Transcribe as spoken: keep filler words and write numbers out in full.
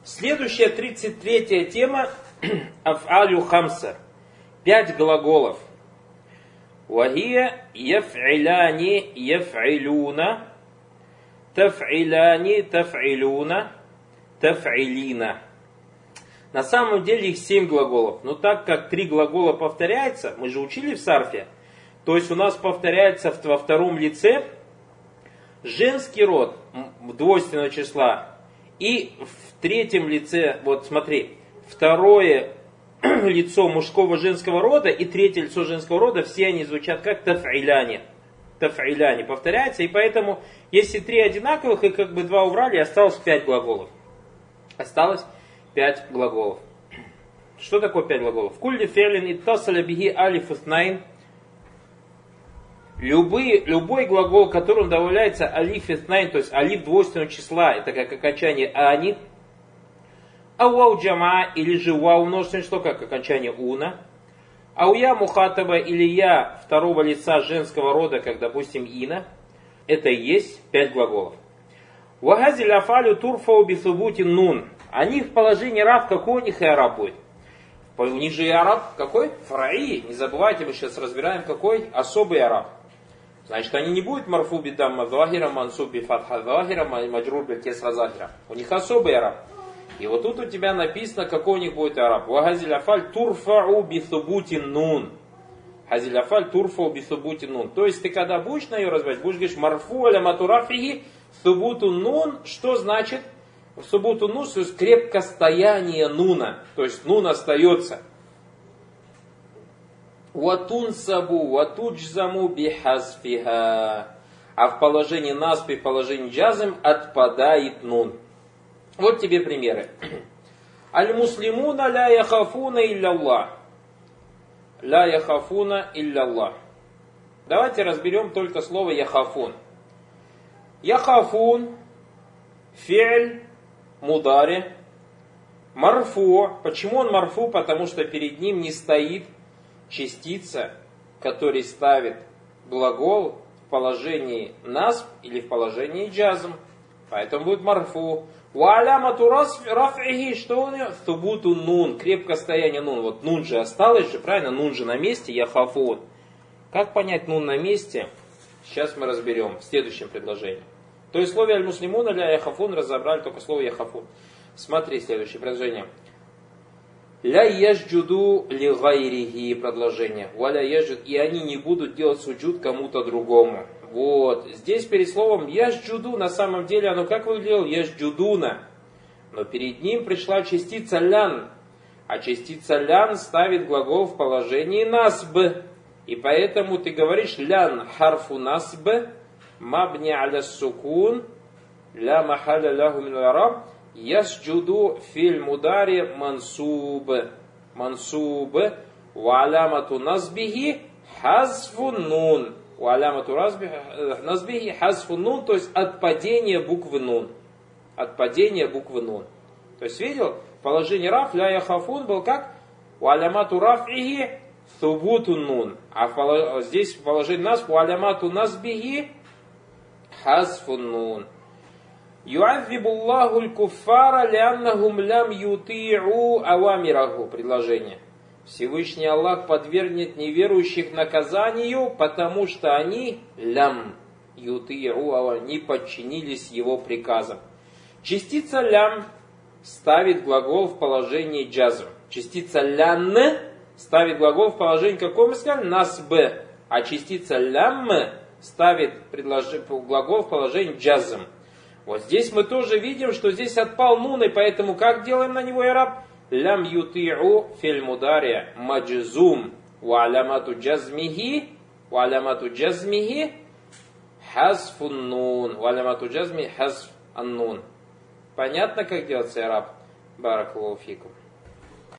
Следующая, тридцать третья тема. Аф'алю хамса. Пять глаголов. Вахия яф'иляни яф'илюна. Таф'иляни таф'илюна. Таф'илина. На самом деле их семь глаголов. Но так как три глагола повторяются, мы же учили в сарфе, то есть у нас повторяется во втором лице женский род двойственного числа. И в третьем лице, вот смотри, второе лицо мужского женского рода и третье лицо женского рода, все они звучат как таф'иляни. Таф'иляни повторяется, и поэтому, если три одинаковых, и как бы два убрали, осталось пять глаголов. Осталось пять глаголов. Что такое пять глаголов? Кулли фи'лин иттасаля бихи алиф итнайн. Любые, любой глагол, которым добавляется алиф итнайн, то есть алиф двойственного числа, это как окончание ани. Ау вау джама, или же вау множественное число, как окончание уна. Ау я мухатаба, или я второго лица женского рода, как, допустим, ина. Это и есть пять глаголов. Вахазиль афалю турфау бисубути нун. Они в положении раб, какой у них и араб будет? У них же и араб какой? Фараи. Не забывайте, мы сейчас разбираем какой особый араб. Значит, они не будут марфу бидамма захира, мансуб би фатха захира, маджрур би кесра захира. У них особый араб. И вот тут у тебя написано, какой у них будет араб. Вахазиль афаль турфау бисубути нун. Хазиль афаль турфау бисубути нун. То есть ты когда будешь на ее разбирать, будешь говорить марфу аля матурафихи субуту нун. Что значит? В субботу нун, то есть крепкостояние нуна, то есть нун остается. Ватун сабу, ватуджзаму бихазфиха. А в положении насби, в положении джазм отпадает нун. Вот тебе примеры. Аль-муслимуна ля яхафуна илля-Аллах. Ля яхафуна илля-Аллах. Давайте разберем только слово яхафун. Яхафун, фи'ль, мудари, марфу. Почему он марфу? Потому что перед ним не стоит частица, который ставит глагол в положении насб или в положении джазм. Поэтому будет марфу. Ва алямату раф'ихи, что у него? Субуту нун, крепкое стояние нун. Вот нун же осталось же, правильно? Нун же на месте, яхафун. Как понять нун на месте? Сейчас мы разберем в следующем предложении. То есть в слове аль-муслимуна ля яхафун разобрали только слово яхафун. Смотри, следующее предложение. Ля яжджуду ли гайрихи, предложение. Валя яжджуд, и они не будут делать суджуд кому-то другому. Вот. Здесь перед словом яжджуду, на самом деле оно как выглядело? Яжджудуна. Но перед ним пришла частица лян. А частица лян ставит глагол в положении насб. И поэтому ты говоришь лян харфу насб. Мабни аля сукун, ля махаля ляху мин араб, ясджуду филь мудари мансуб, мансуб, ва алямату назбихи хазфун нун, ва алямату назбихи хазфун нун, то есть отпадение буквы нун, отпадение буквы нун. То есть видел, положение раф, ля яхафун был как, ва алямату рафихи субуту нун, а здесь положение насб, ва алямату назбихи хазфун нун. Юаззибу Аллаху аль-куффара ляннахум лям юти'у авамираху. Предложение. Всевышний Аллах подвергнет неверующих наказанию, потому что они лям юти'у авамираху, не подчинились его приказам. Частица лям ставит глагол в положении джазм. Частица лянн ставит глагол в положении какого мы сказали? Насб. А частица лям ставит глагол в положении джазм. Вот здесь мы тоже видим, что здесь отпал нун, и поэтому как делаем на него ираб? Лям юти'у филь мудария маджзум ва алямату джазмихи ва алямату джазмихи хазфун нун ва алямату джазми хазф ан нун. Понятно, как делается ираб? Баракаллаху фикум.